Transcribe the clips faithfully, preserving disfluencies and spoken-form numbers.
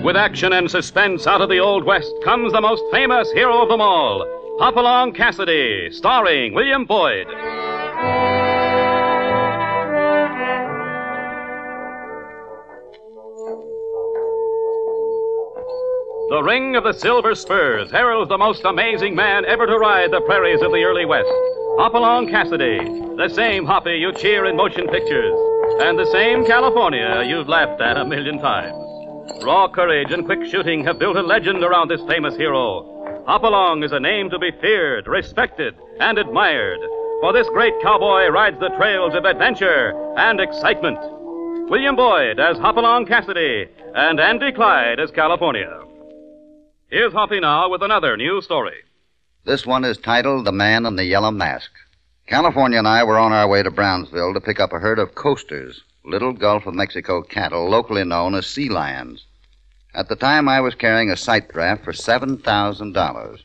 With action and suspense out of the Old West comes the most famous hero of them all, Hopalong Cassidy, starring William Boyd. The ring of the silver spurs heralds the most amazing man ever to ride the prairies of the early West. Hopalong Cassidy, the same Hoppy you cheer in motion pictures, and the same California you've laughed at a million times. Raw courage and quick shooting have built a legend around this famous hero. Hopalong is a name to be feared, respected, and admired, for this great cowboy rides the trails of adventure and excitement. William Boyd as Hopalong Cassidy, and Andy Clyde as California. Here's Hoppy now with another new story. This one is titled The Man in the Yellow Mask. California and I were on our way to Brownsville to pick up a herd of coasters, little Gulf of Mexico cattle locally known as sea lions. At the time, I was carrying a sight draft for seven thousand dollars.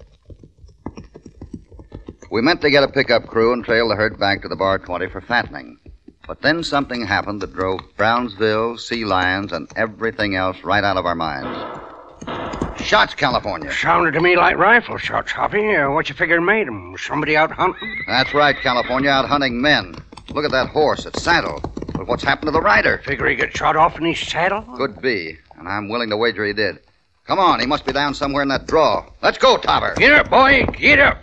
We meant to get a pickup crew and trail the herd back to the Bar twenty for fattening. But then something happened that drove Brownsville, sea lions, and everything else right out of our minds. Shots, California. Sounded to me like rifle shots, Hoppy. Uh, what you figure made 'em? Was somebody out hunting? That's right, California, out hunting men. Look at that horse. It's saddled. But what's happened to the rider? Figure he got shot off in his saddle? Could be, and I'm willing to wager he did. Come on, he must be down somewhere in that draw. Let's go, Topper. Get up, boy. Get up.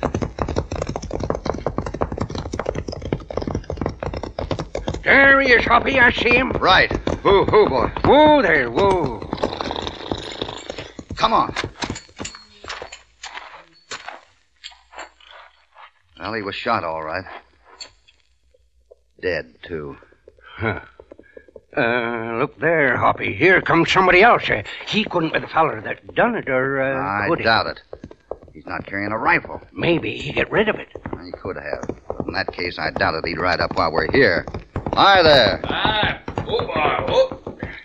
There he is, Hoppy. I see him. Right. Whoo, whoo, boy. Whoa there, whoa. Come on. Well, he was shot, all right. Dead, too. Huh. Uh, look there, Hoppy. Here comes somebody else. Uh, he couldn't be the feller that done it, or uh, I could he? doubt it. He's not carrying a rifle. Maybe he get rid of it. He could have. But in that case, I doubt it he'd ride up while we're here. Hi there. Ah, oh, boy, oh.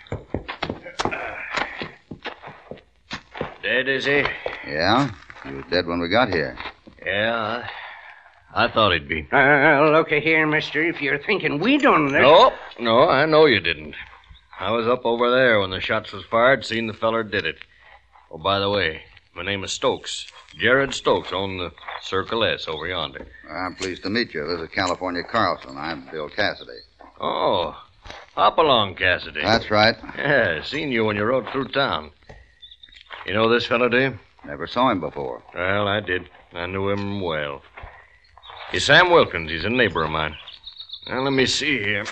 Dead, is he? Yeah? He was dead when we got here. Yeah, I, I thought he'd be. Uh, look here, mister. If you're thinking we done this... No, no, I know you didn't. I was up over there when the shots was fired, seen the feller did it. Oh, by the way, my name is Stokes. Jared Stokes, own the Circle S over yonder. I'm pleased to meet you. This is California Carlson. I'm Bill Cassidy. Oh, Hopalong Cassidy. That's right. Yeah, seen you when you rode through town. You know this fellow, do you? Never saw him before. Well, I did. I knew him well. He's Sam Wilkins. He's a neighbor of mine. Well, let me see here.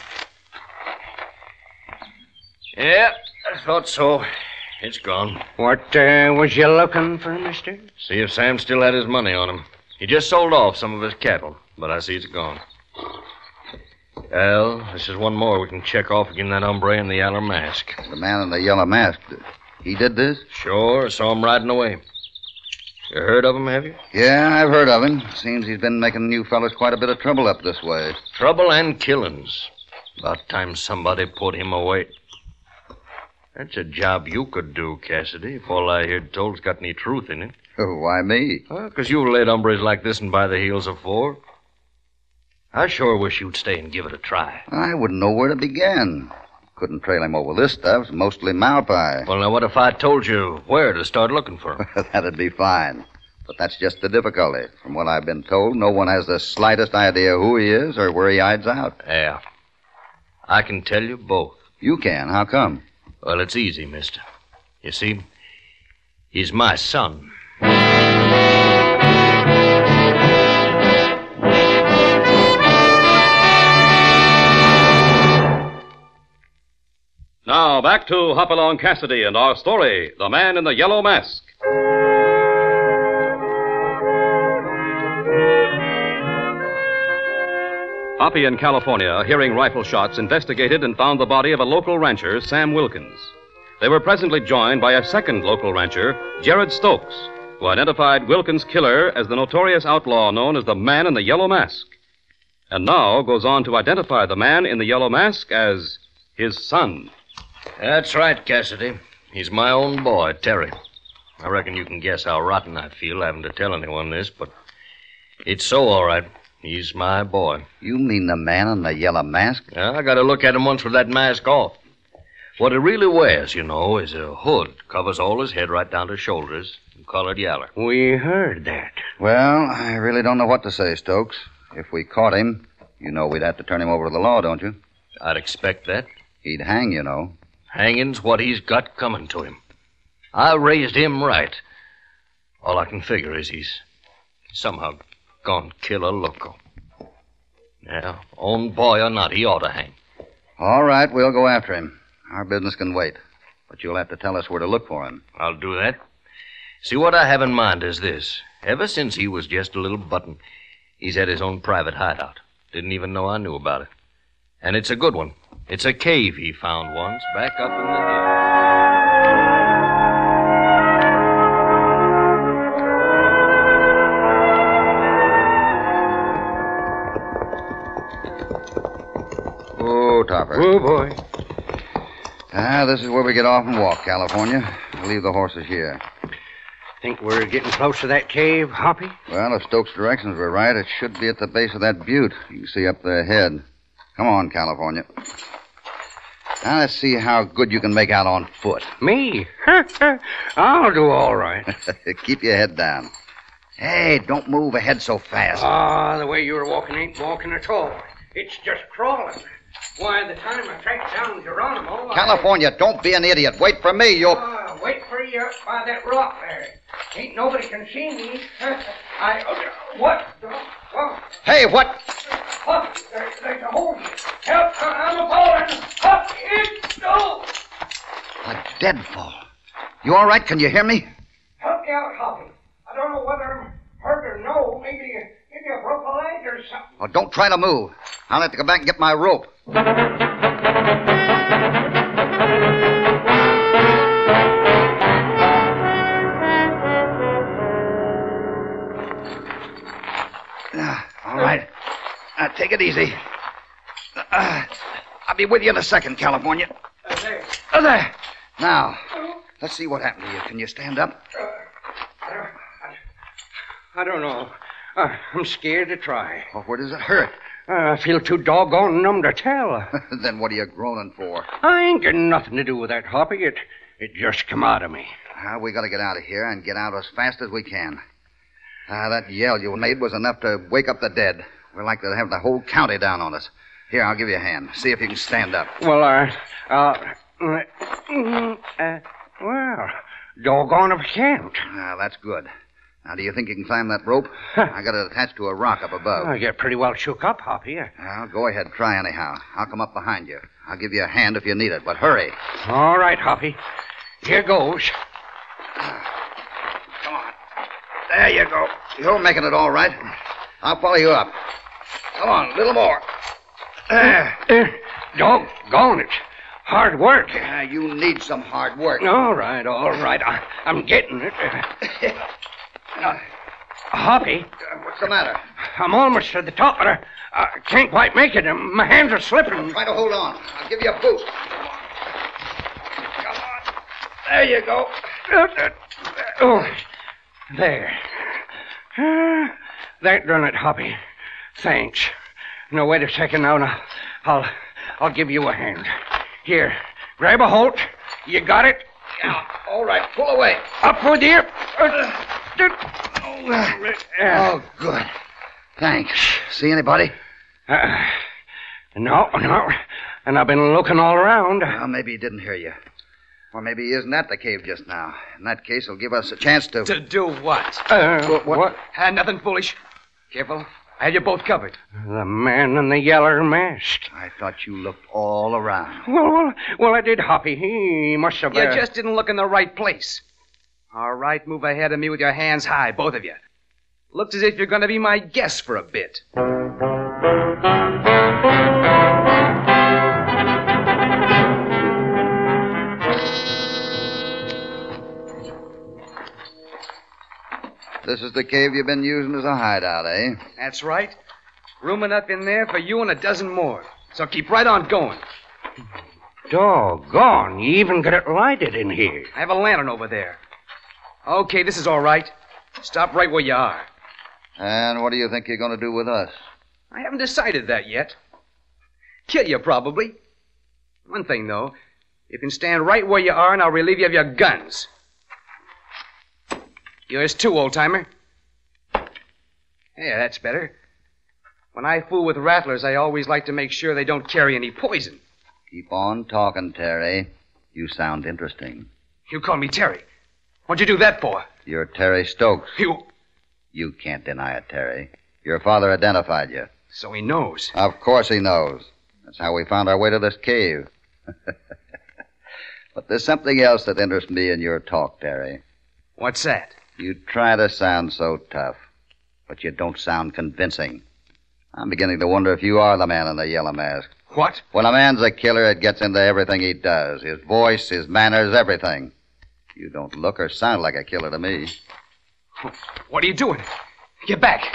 Yeah, I thought so. It's gone. What uh, was you looking for, mister? See if Sam still had his money on him. He just sold off some of his cattle, but I see it's gone. Well, this is one more we can check off again that hombre in the yellow mask. The man in the yellow mask. He did this? Sure, saw him riding away. You heard of him, have you? Yeah, I've heard of him. Seems he's been making you fellas quite a bit of trouble up this way. Trouble and killings. About time somebody put him away. That's a job you could do, Cassidy, if all I heard told's got any truth in it. Oh, why me? Well, 'cause you've laid hombres like this and by the heels afore. I sure wish you'd stay and give it a try. I wouldn't know where to begin. Couldn't trail him over this stuff. It's mostly malpie. Well, now, what if I told you where to start looking for him? That'd be fine. But that's just the difficulty. From what I've been told, no one has the slightest idea who he is or where he hides out. Yeah. I can tell you both. You can? How come? Well, it's easy, mister. You see, he's my son. Now, back to Hopalong Cassidy and our story, The Man in the Yellow Mask. Hoppy in California, hearing rifle shots, investigated and found the body of a local rancher, Sam Wilkins. They were presently joined by a second local rancher, Jared Stokes, who identified Wilkins' killer as the notorious outlaw known as the Man in the Yellow Mask. And now goes on to identify the Man in the Yellow Mask as his son. That's right, Cassidy. He's my own boy, Terry. I reckon you can guess how rotten I feel having to tell anyone this, but it's so all right. He's my boy. You mean the man in the yellow mask? Yeah, I got to look at him once with that mask off. What he really wears, you know, is a hood. Covers all his head right down to his shoulders, and colored yaller. We heard that. Well, I really don't know what to say, Stokes. If we caught him, you know we'd have to turn him over to the law, don't you? I'd expect that. He'd hang, you know. Hanging's what he's got coming to him. I raised him right. All I can figure is he's somehow gone kill a loco. Yeah, own boy or not, he ought to hang. All right, we'll go after him. Our business can wait. But you'll have to tell us where to look for him. I'll do that. See, what I have in mind is this. Ever since he was just a little button, he's had his own private hideout. Didn't even know I knew about it. And it's a good one. It's a cave he found once back up in the hills. Oh, Topper. Oh, boy. Ah, this is where we get off and walk, California. We'll leave the horses here. Think we're getting close to that cave, Hoppy? Well, if Stokes' directions were right, it should be at the base of that butte. You can see up there ahead. Come on, California. Now let's see how good you can make out on foot. Me? I'll do all right. Keep your head down. Hey, don't move ahead so fast. Ah, the way you're walking ain't walking at all. It's just crawling. Why, the time I tracked down Geronimo... California, I... don't be an idiot. Wait for me, you'll... Uh, wait for you up by that rock there. Ain't nobody can see me. I... Uh, what? What? Hey, what? Huck, there, there's a hole here. Help, I'm a falling. Huck, it... No! A deadfall. You all right? Can you hear me? Help me out, Hoppy. I don't know whether I'm hurt or no. Maybe, maybe I broke a leg or something. Oh, don't try to move. I'll have to go back and get my rope. Uh, all right. Uh, take it easy. Uh, I'll be with you in a second, California. Uh, there. Uh, there. Now, let's see what happened to you. Can you stand up? Uh, I, don't, I, I don't know. Uh, I'm scared to try. Well, where does it hurt? Uh, I feel too doggone numb to tell. Then what are you groaning for? I ain't got nothing to do with that, Hoppy. It, it just come out of me. Uh, we got to get out of here and get out as fast as we can. Uh, that yell you made was enough to wake up the dead. We're likely to have the whole county down on us. Here, I'll give you a hand. See if you can stand up. Well, uh, uh, uh, uh well, doggone if I can't. Ah, that's good. Now, do you think you can climb that rope? I got it attached to a rock up above. I get pretty well shook up, Hoppy. Well, go ahead, try anyhow. I'll come up behind you. I'll give you a hand if you need it, but hurry. All right, Hoppy. Here goes. Come on. There you go. You're making it all right. I'll follow you up. Come on, a little more. Uh, uh, doggone it. Hard work. Uh, you need some hard work. All right, all right. I, I'm getting it. Uh, Hoppy. Uh, what's the matter? I'm almost to the top, but I, I can't quite make it. My hands are slipping. Try to hold on. I'll give you a boost. Come on. Come on. There you go. Uh, uh, oh, there. Uh, that done it, Hoppy. Thanks. Now, wait a second now, and I'll, I'll, I'll give you a hand. Here, grab a hold. You got it? Yeah, all right. Pull away. Up with you. Uh, Oh, good. Thanks. See anybody? Uh, no, no. And I've been looking all around. Well, maybe he didn't hear you. Or maybe he isn't at the cave just now. In that case, it'll give us a chance to... To do what? Uh, what? what? Uh, nothing foolish. Careful. I had you both covered. The man in the yeller mask. I thought you looked all around. Well, well, well, I did, Hoppy. He must have... You uh, just didn't look in the right place. All right, move ahead of me with your hands high, both of you. Looks as if you're going to be my guest for a bit. This is the cave you've been using as a hideout, eh? That's right. Room enough in there for you and a dozen more. So keep right on going. Doggone, you even got it lighted in here. I have a lantern over there. Okay, this is all right. Stop right where you are. And what do you think you're going to do with us? I haven't decided that yet. Kill you, probably. One thing, though. You can stand right where you are, and I'll relieve you of your guns. Yours too, old-timer. Yeah, that's better. When I fool with rattlers, I always like to make sure they don't carry any poison. Keep on talking, Terry. You sound interesting. You call me Terry. What'd you do that for? You're Terry Stokes. You... You can't deny it, Terry. Your father identified you. So he knows. Of course he knows. That's how we found our way to this cave. But there's something else that interests me in your talk, Terry. What's that? You try to sound so tough, but you don't sound convincing. I'm beginning to wonder if you are the man in the yellow mask. What? When a man's a killer, it gets into everything he does. His voice, his manners, everything. You don't look or sound like a killer to me. What are you doing? Get back.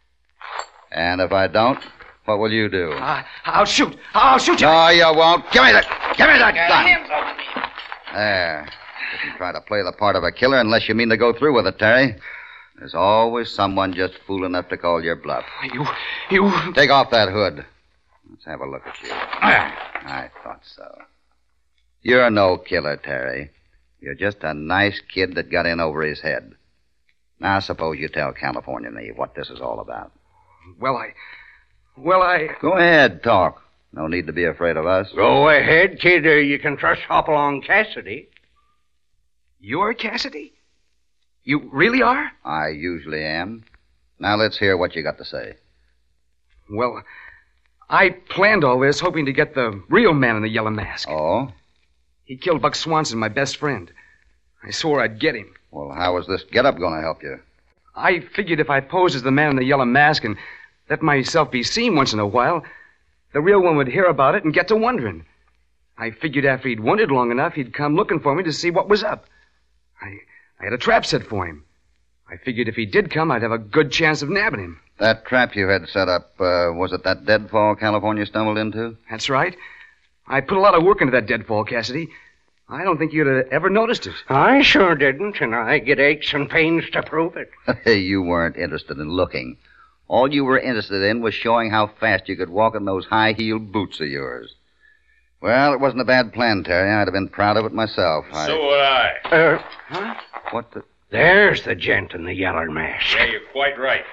And if I don't, what will you do? Uh, I'll shoot. I'll shoot you. No, you won't. Give me that. Give me that gun. Hands off me. There. You can try to play the part of a killer unless you mean to go through with it, Terry. There's always someone just fool enough to call your bluff. You, you... Take off that hood. Let's have a look at you. I thought so. You're no killer, Terry. You're just a nice kid that got in over his head. Now, suppose you tell California and me what this is all about. Well, I... Well, I... Go ahead, talk. No need to be afraid of us. Go ahead, kid. Uh, you can trust Hopalong Cassidy. You're Cassidy? You really are? I usually am. Now let's hear what you got to say. Well, I planned all this hoping to get the real man in the yellow mask. Oh? He killed Buck Swanson, my best friend. I swore I'd get him. Well, how is this get-up going to help you? I figured if I posed as the man in the yellow mask and let myself be seen once in a while, the real one would hear about it and get to wondering. I figured after he'd wondered long enough, he'd come looking for me to see what was up. I, I had a trap set for him. I figured if he did come, I'd have a good chance of nabbing him. That trap you had set up, uh, was it that deadfall California stumbled into? That's right. I put a lot of work into that deadfall, Cassidy. I don't think you'd have ever noticed it. I sure didn't, and I get aches and pains to prove it. You weren't interested in looking. All you were interested in was showing how fast you could walk in those high-heeled boots of yours. Well, it wasn't a bad plan, Terry. I'd have been proud of it myself. I... So would I. Uh, huh? What the... There's the gent in the yellow mask. Yeah, you're quite right.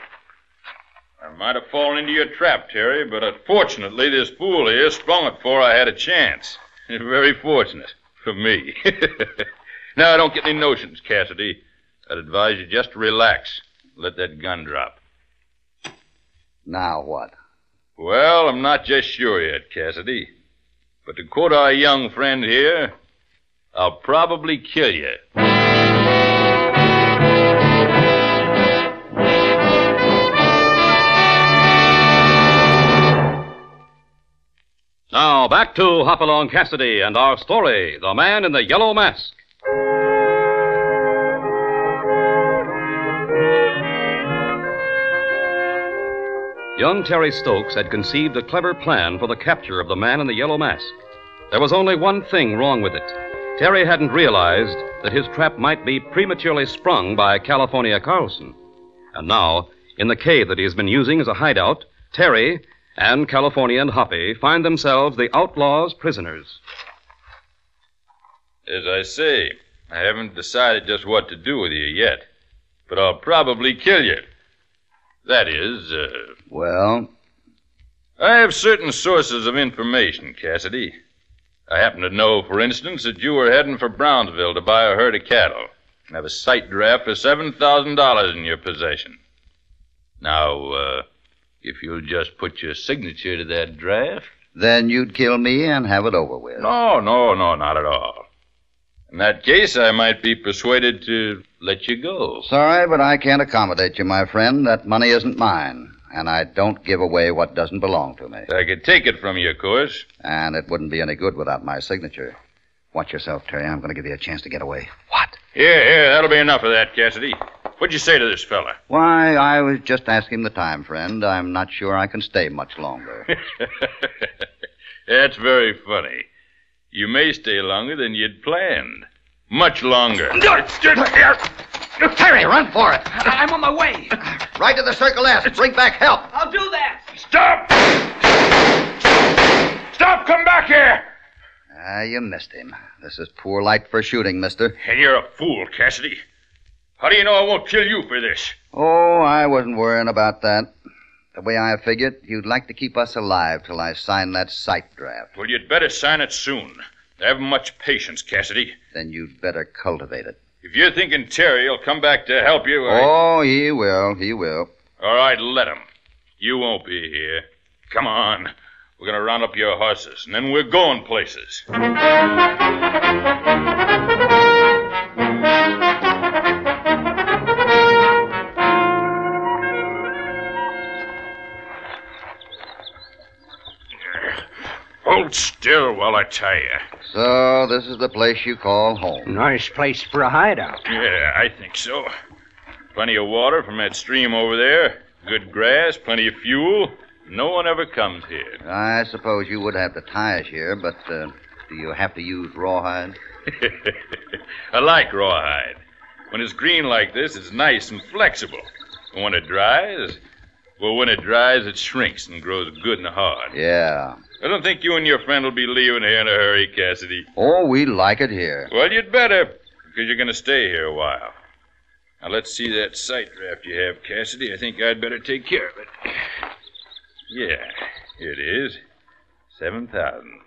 I might have fallen into your trap, Terry, but unfortunately this fool here sprung it before I had a chance. Very fortunate for me. Now, don't get any notions, Cassidy. I'd advise you just to relax. Let that gun drop. Now what? Well, I'm not just sure yet, Cassidy. But to quote our young friend here, I'll probably kill you. Now, back to Hopalong Cassidy and our story, The Man in the Yellow Mask. Young Terry Stokes had conceived a clever plan for the capture of the man in the yellow mask. There was only one thing wrong with it. Terry hadn't realized that his trap might be prematurely sprung by California Carlson. And now, in the cave that he has been using as a hideout, Terry and California and Hoppy find themselves the outlaws' prisoners. As I say, I haven't decided just what to do with you yet. But I'll probably kill you. That is, uh... Well? I have certain sources of information, Cassidy. I happen to know, for instance, that you were heading for Brownsville to buy a herd of cattle and have a sight draft for seven thousand dollars in your possession. Now, uh, if you'll just put your signature to that draft... Then you'd kill me and have it over with. No, no, no, not at all. In that case, I might be persuaded to let you go. Sorry, but I can't accommodate you, my friend. That money isn't mine, and I don't give away what doesn't belong to me. I could take it from you, of course. And it wouldn't be any good without my signature. Watch yourself, Terry. I'm going to give you a chance to get away. What? Here, here, that'll be enough of that, Cassidy. What'd you say to this fella? Why, I was just asking the time, friend. I'm not sure I can stay much longer. That's very funny. You may stay longer than you'd planned. Much longer. Terry, run for it. I'm on my way. Right to the Circle S. Bring back help. I'll do that. Stop! Stop! Come back here! Ah, you missed him. This is poor light for shooting, mister. And you're a fool, Cassidy. How do you know I won't kill you for this? Oh, I wasn't worrying about that. The way I figured, you'd like to keep us alive till I sign that sight draft. Well, you'd better sign it soon. I haven't much patience, Cassidy. Then you'd better cultivate it. If you're thinking Terry will come back to help you... I... Oh, he will. He will. All right, let him. You won't be here. Come on. We're going to round up your horses, and then we're going places. Hold still while I tie you. So, this is the place you call home. Nice place for a hideout. Yeah, I think so. Plenty of water from that stream over there. Good grass, plenty of fuel. No one ever comes here. I suppose you would have to tie us here, but uh, do you have to use rawhide? I like rawhide. When it's green like this, it's nice and flexible. And when it dries, well, when it dries, it shrinks and grows good and hard. Yeah. I don't think you and your friend will be leaving here in a hurry, Cassidy. Oh, we like it here. Well, you'd better, because you're going to stay here a while. Now, let's see that sight draft you have, Cassidy. I think I'd better take care of it. Yeah, here it is. Seven thousand.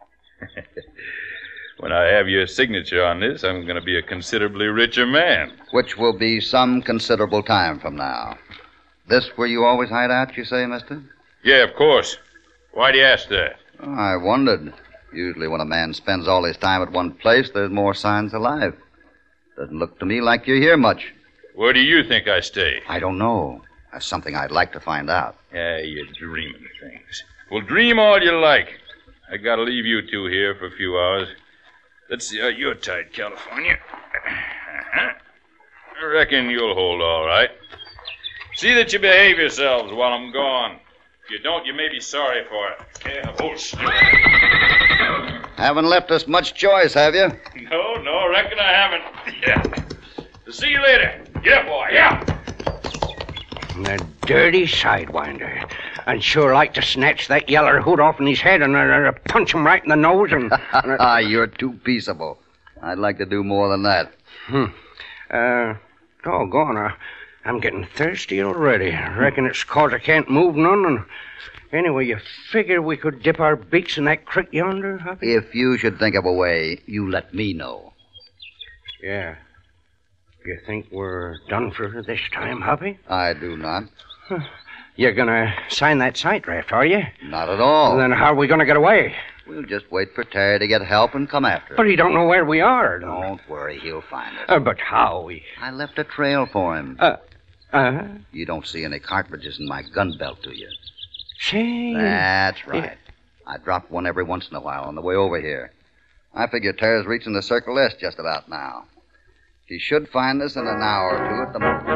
When I have your signature on this, I'm going to be a considerably richer man. Which will be some considerable time from now. This where you always hide out, you say, mister? Yeah, of course. Why do you ask that? Oh, I wondered. Usually when a man spends all his time at one place, there's more signs of life. Doesn't look to me like you're here much. Where do you think I stay? I don't know. That's something I'd like to find out. Yeah, you're dreaming things. Well, dream all you like. I gotta leave you two here for a few hours. Let's see how you're tied, California. Uh-huh. I reckon you'll hold all right. See that you behave yourselves while I'm gone. If you don't, you may be sorry for it. Yeah, hold still. Haven't left us much choice, have you? No, no, reckon I haven't. Yeah. See you later. Yeah, boy, yeah. The dirty sidewinder. I'd sure like to snatch that yeller hood off in his head and uh, punch him right in the nose and... and uh, You're too peaceable. I'd like to do more than that. Hmm. Uh, doggone, uh, I'm getting thirsty already. I reckon it's 'cause I can't move none, and... Anyway, you figure we could dip our beaks in that creek yonder, Huppy? If you should think of a way, you let me know. Yeah. You think we're done for this time, Huppy? I do not. Huh. You're gonna sign that sight draft, are you? Not at all. Then how are we gonna get away? We'll just wait for Terry to get help and come after us. But he don't know where we are. Don't worry, he'll find us. Uh, but how? We... I left a trail for him. Uh, uh? You don't see any cartridges in my gun belt, do you? Say... That's right. I drop one every once in a while on the way over here. I figure Terry's reaching the Circle S just about now. He should find us in an hour or two at the most.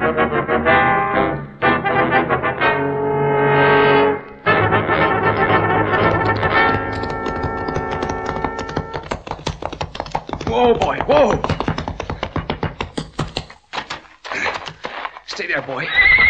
Whoa, boy, whoa! Stay there, boy.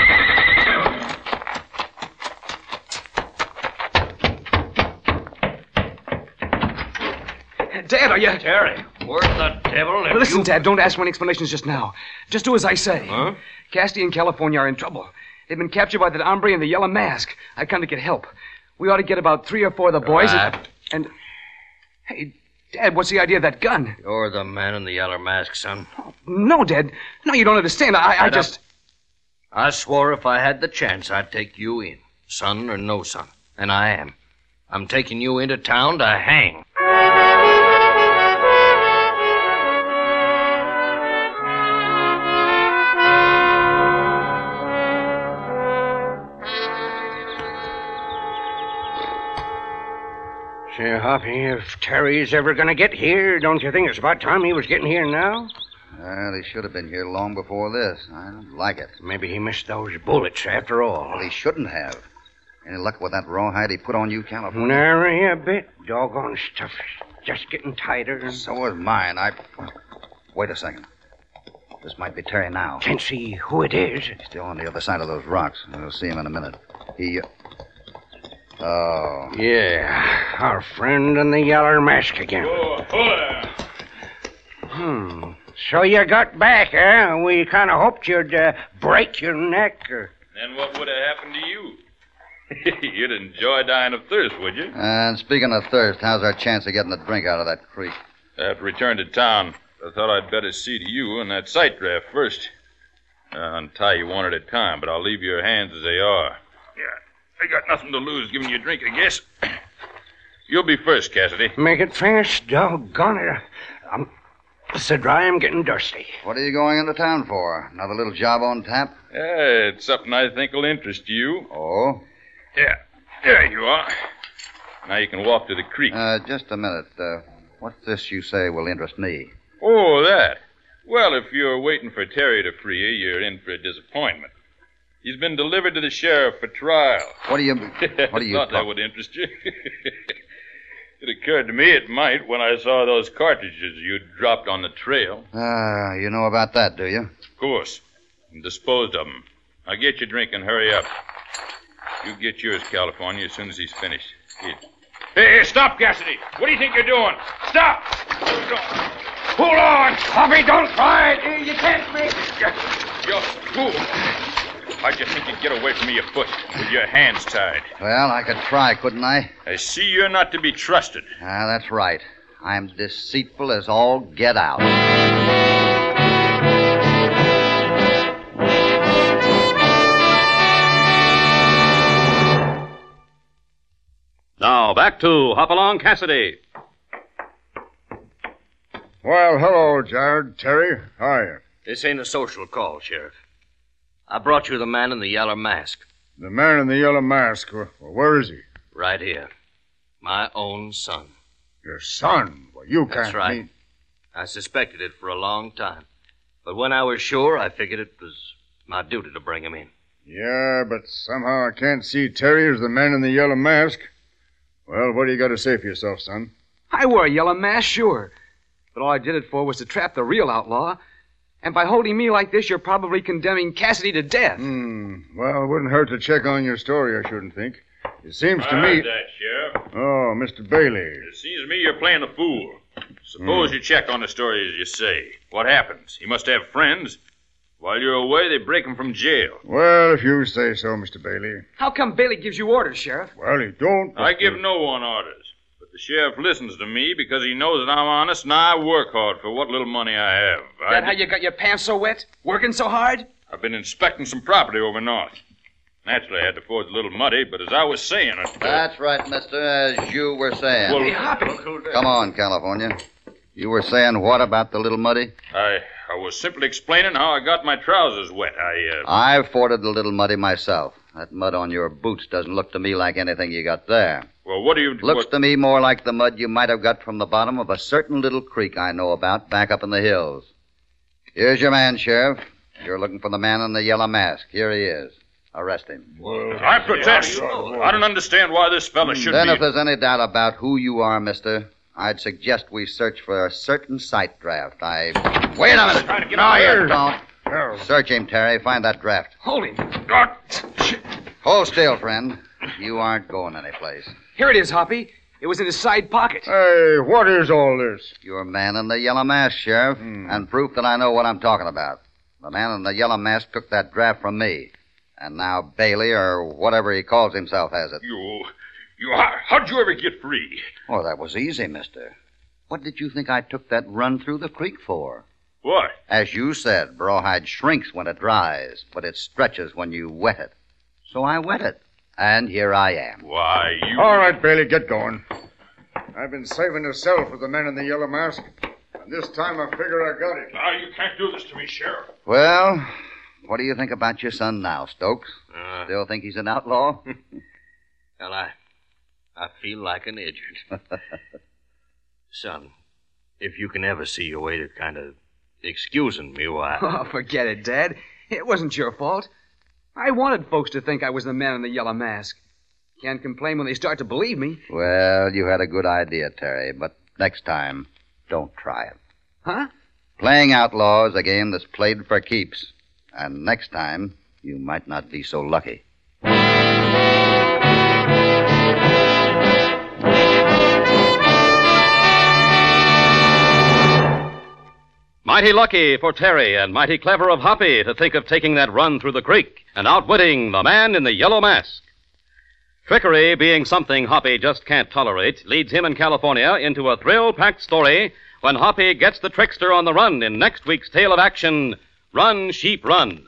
Dad, are you... Terry, where the devil have Listen, you... Dad, don't ask for any explanations just now. Just do as I say. Huh? Cassidy and California are in trouble. They've been captured by that hombre in the yellow mask. I come to get help. We ought to get about three or four of the boys Right. and... and... Hey, Dad, what's the idea of that gun? You're the man in the yellow mask, son. No, Dad. No, you don't understand. I, I Shut up. just... I swore if I had the chance, I'd take you in. Son or no son. And I am. I'm taking you into town to hang. Say, Hoppy, if Terry's ever gonna get here, don't you think it's about time he was getting here now? Well, he should have been here long before this. I don't like it. Maybe he missed those bullets after all. Well, he shouldn't have. Any luck with that rawhide he put on you, California? Nary a bit. Doggone stuff is just getting tighter. So is mine. I... Wait a second. This might be Terry now. Can't see who it is. Still on the other side of those rocks. We'll see him in a minute. He... Uh... Oh. Yeah, our friend in the yellow mask again. Oh, hola. Hmm. So you got back, eh? We kind of hoped you'd uh, break your neck. Or... Then what would have happened to you? You'd enjoy dying of thirst, would you? And speaking of thirst, how's our chance of getting a drink out of that creek? I have to return to town. I thought I'd better see to you and that sight draft first. Uh, untie you one at a time, but I'll leave your hands as they are. Yeah, I got nothing to lose giving you a drink, I guess. You'll be first, Cassidy. Make it fast, doggone it. I'm so dry I'm getting thirsty. What are you going into town for? Another little job on tap? Yeah, it's something I think will interest you. Oh? Yeah, there you are. Now you can walk to the creek. Uh, just a minute. Uh, what's this you say will interest me? Oh, that. Well, if you're waiting for Terry to free you, you're in for a disappointment. He's been delivered to the sheriff for trial. What do you... What do you... Thought that would interest you. It occurred to me it might when I saw those cartridges you dropped on the trail. Ah, you know about that, do you? Of course. And disposed of them. Now get your drink and hurry up. You get yours, California, as soon as he's finished. Here. Hey, hey, stop, Cassidy. What do you think you're doing? Stop! Hold on! Bobby, don't try it. You can't make it. You fool. How'd you think you'd get away from me afoot with your hands tied? Well, I could try, couldn't I? I see you're not to be trusted. Ah, that's right. I'm deceitful as all get out. Now, back to Hopalong Cassidy. Well, hello, Jared. Terry, how are you? This ain't a social call, Sheriff. I brought you the man in the yellow mask. The man in the yellow mask. Well, where is he? Right here. My own son. Your son? Well, you can't That's right. mean... I suspected it for a long time. But when I was sure, I figured it was my duty to bring him in. Yeah, but somehow I can't see Terry as the man in the yellow mask. Well, what do you got to say for yourself, son? I wore a yellow mask, sure. But all I did it for was to trap the real outlaw. And by holding me like this, you're probably condemning Cassidy to death. Hmm. Well, it wouldn't hurt to check on your story, I shouldn't think. It seems to I me... heard that, Sheriff. Oh, Mister Bailey. It seems to me you're playing the fool. Suppose Hmm. you check on the story as you say. What happens? He must have friends. While you're away, they break him from jail. Well, if you say so, Mister Bailey. How come Bailey gives you orders, Sheriff? Well, he don't... I give no one orders. But the sheriff listens to me because he knows that I'm honest and I work hard for what little money I have. I That how you got your pants so wet? Working so hard? I've been inspecting some property over north. Naturally, I had to forge a little muddy, but as I was saying... It, uh, That's right, mister, as you were saying. well, Hey, Hoppy. Come on, California. You were saying what about the little muddy? I, I was simply explaining how I got my trousers wet. I, uh... I've forded the little muddy myself. That mud on your boots doesn't look to me like anything you got there. Well, what do you... Looks what... to me more like the mud you might have got from the bottom of a certain little creek I know about back up in the hills. Here's your man, Sheriff. You're looking for the man in the yellow mask. Here he is. Arrest him. I protest. I don't understand why this fella should Then be... if there's any doubt about who you are, mister, I'd suggest we search for a certain sight draft. I... Wait a minute. Trying to get no, out you here. don't. Oh, Search him, Terry. Find that draft. Hold him. Hold still, friend. You aren't going anyplace. Here it is, Hoppy. It was in his side pocket. hey, what is all this? You're a man in the yellow mask, Sheriff, Hmm. and proof that I know what I'm talking about. The man in the yellow mask took that draft from me. And now Bailey, or whatever he calls himself, has it. You... You... How, how'd you ever get free? Oh, that was easy, mister. What did you think I took that run through the creek for? What? As you said, brawhide shrinks when it dries, but it stretches when you wet it. So I wet it, and here I am. Why, you... All right, Bailey, get going. I've been saving the cell for the man in the yellow mask, and this time I figure I got it. Now, you can't do this to me, Sheriff. Well, what do you think about your son now, Stokes? Uh, Still think he's an outlaw? well, I... I feel like an idiot. Son, if you can ever see your way to kind of excusing me, why... Oh, forget it, Dad. It wasn't your fault. I wanted folks to think I was the man in the yellow mask. Can't complain when they start to believe me. Well, you had a good idea, Terry, but next time, don't try it. Huh? Playing outlaw is a game that's played for keeps. And next time, you might not be so lucky. Mighty lucky for Terry and mighty clever of Hoppy to think of taking that run through the creek and outwitting the man in the yellow mask. Trickery, being something Hoppy just can't tolerate, leads him in California into a thrill-packed story when Hoppy gets the trickster on the run in next week's tale of action, Run, Sheep, Run.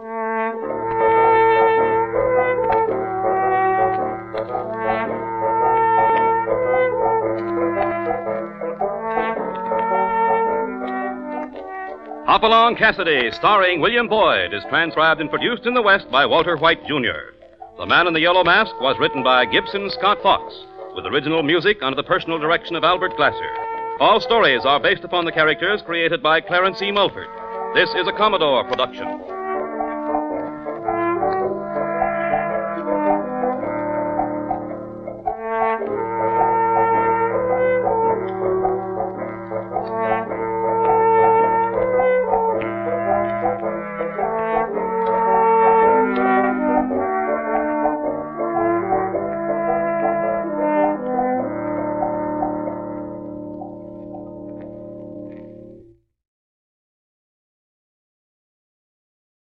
Hopalong Cassidy, starring William Boyd, is transcribed and produced in the West by Walter White, Junior The Man in the Yellow Mask was written by Gibson Scott Fox, with original music under the personal direction of Albert Glasser. All stories are based upon the characters created by Clarence E. Mulford. This is a Commodore production.